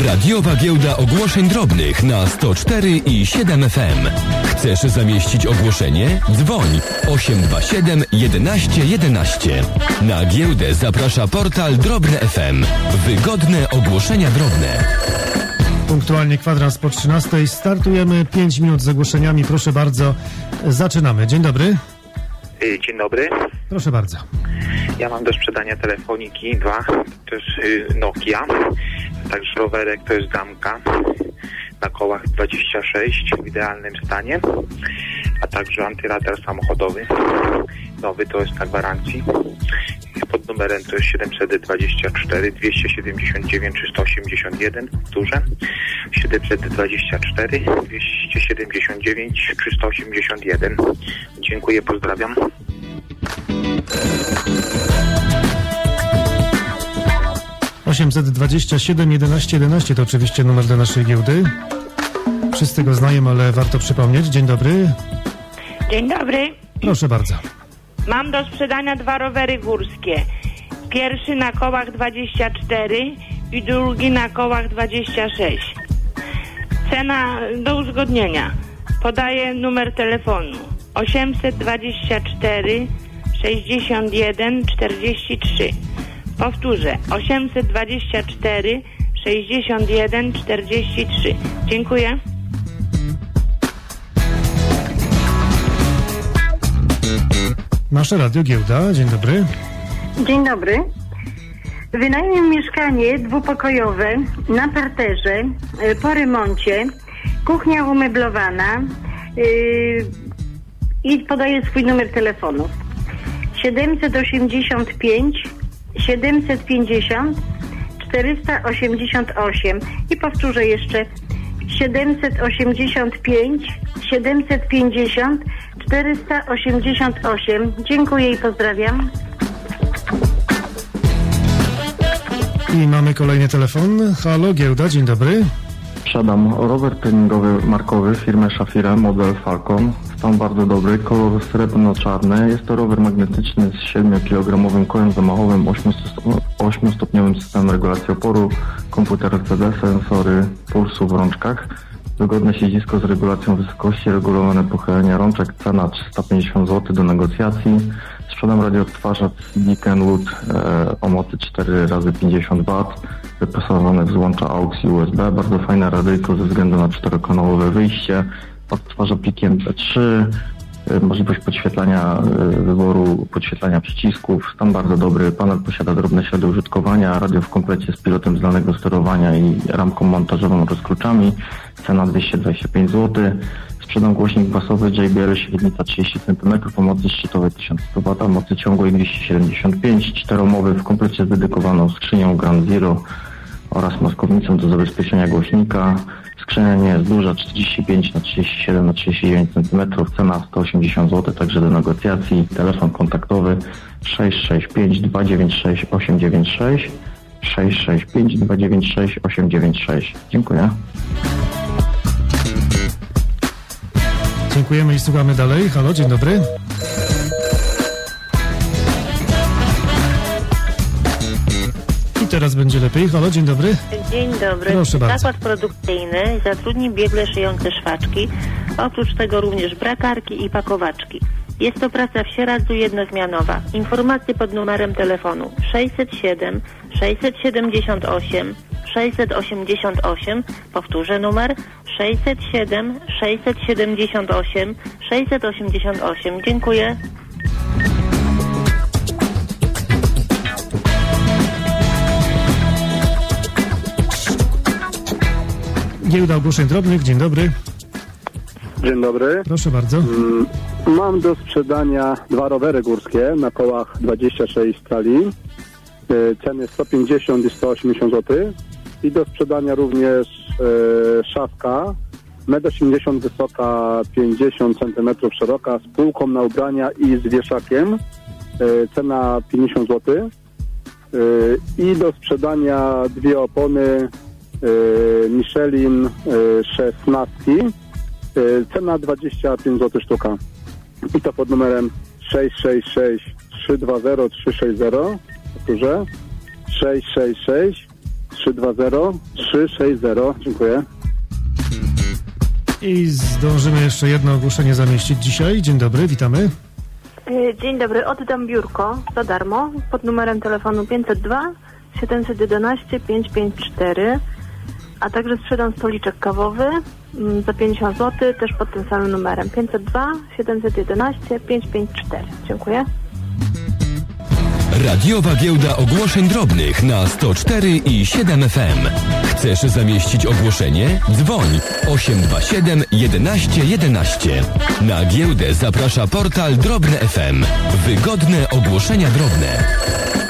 Radiowa Giełda Ogłoszeń Drobnych na 104 i 7 FM. Chcesz zamieścić ogłoszenie? Dzwoń 827 11 11. Na giełdę zaprasza portal Drobne FM. Wygodne ogłoszenia drobne. Punktualnie kwadrans po 13. Startujemy. 5 minut z ogłoszeniami. Proszę bardzo. Zaczynamy. Dzień dobry. Dzień dobry. Proszę bardzo. Ja mam do sprzedania telefoniki 2, to jest Nokia, także rowerek to jest Damka na kołach 26 w idealnym stanie, a także antyradar samochodowy, nowy, to jest na gwarancji. Pod numerem to jest 724 279 381 w turze, 724 279 381. Dziękuję, pozdrawiam. Osiemset 27 11 11 to oczywiście numer do naszej giełdy. Wszyscy go znają, ale warto przypomnieć. Dzień dobry. Dzień dobry. Proszę bardzo. Mam do sprzedania 2 rowery górskie. Pierwszy na kołach 24 i drugi na kołach 26. Cena do uzgodnienia. Podaję numer telefonu 824 61 43. Powtórzę 824 61 43. Dziękuję. Nasze Radio Giełda. Dzień dobry. Dzień dobry. Wynajmę mieszkanie dwupokojowe na parterze, po remoncie, kuchnia umeblowana i podaję swój numer telefonu 785 750 488 i powtórzę jeszcze 785 750 488. Dziękuję i pozdrawiam. I mamy kolejny telefon. Halo, Giełda, dzień dobry. Sprzedam rower treningowy markowy firmy Shafira, model Falcon. Stan bardzo dobry, kolor srebrno-czarny. Jest to rower magnetyczny z 7-kilogramowym kołem zamachowym, 8-stopniowym systemem regulacji oporu, komputer LCD, sensory pulsu w rączkach, wygodne siedzisko z regulacją wysokości, regulowane pochylenie rączek, cena 350 zł do negocjacji. Sprzedam radioodtwarzacz Kenwood o mocy 4x50W, wyposażony w złącza AUX i USB. Bardzo fajne radyjko ze względu na 4-kanałowe wyjście. Odtwarza plikiem MP3, możliwość podświetlania, wyboru podświetlania przycisków. Stan bardzo dobry. Panel posiada drobne ślady użytkowania. Radio w komplecie z pilotem zdalnego sterowania i ramką montażową oraz kluczami. Cena 225 zł. Sprzedam głośnik basowy JBL średnica 30 cm o mocy szczytowej 1100 W, mocy ciągłej 275, 4-omowy w komplecie z dedykowaną skrzynią Grand Zero oraz maskownicą do zabezpieczenia głośnika. Skrzynia nie jest duża, 45 na 37 na 39 cm, cena 180 zł, także do negocjacji. Telefon kontaktowy 665 296 896 665 296 896. Dziękuję. Dziękujemy i słuchamy dalej. Halo, dzień dobry. I teraz będzie lepiej. Halo, dzień dobry. Dzień dobry. Proszę bardzo. Zakład produkcyjny zatrudni biegle szyjące szwaczki, oprócz tego również brakarki i pakowaczki. Jest to praca w Sieradzu jednozmianowa. Informacje pod numerem telefonu 607 678 688. Powtórzę numer 607 678 688. Dziękuję. Giełda Ogłoszeń Drobnych. Dzień dobry. Dzień dobry. Proszę bardzo. Mam do sprzedania 2 rowery górskie na kołach 26 cali. Ceny 150 i 180 zł. I do sprzedania również szafka 1,80 m wysoka, 50 cm szeroka, z półką na ubrania i z wieszakiem. Cena 50 zł. I do sprzedania 2 opony Michelin 16. Cena 25 zł sztuka. I to pod numerem 666 320 360. Powtórzę. 666 320 360. Dziękuję. I zdążymy jeszcze jedno ogłoszenie zamieścić dzisiaj. Dzień dobry, witamy. Dzień dobry, oddam biurko za darmo pod numerem telefonu 502 711 554, a także sprzedam stoliczek kawowy za 50 zł, też pod tym samym numerem 502 711 554. Dziękuję. Radiowa giełda ogłoszeń drobnych na 104 i 7 FM. Chcesz zamieścić ogłoszenie? Dzwoń 827 11 11. Na giełdę zaprasza portal Drobne FM. Wygodne ogłoszenia drobne.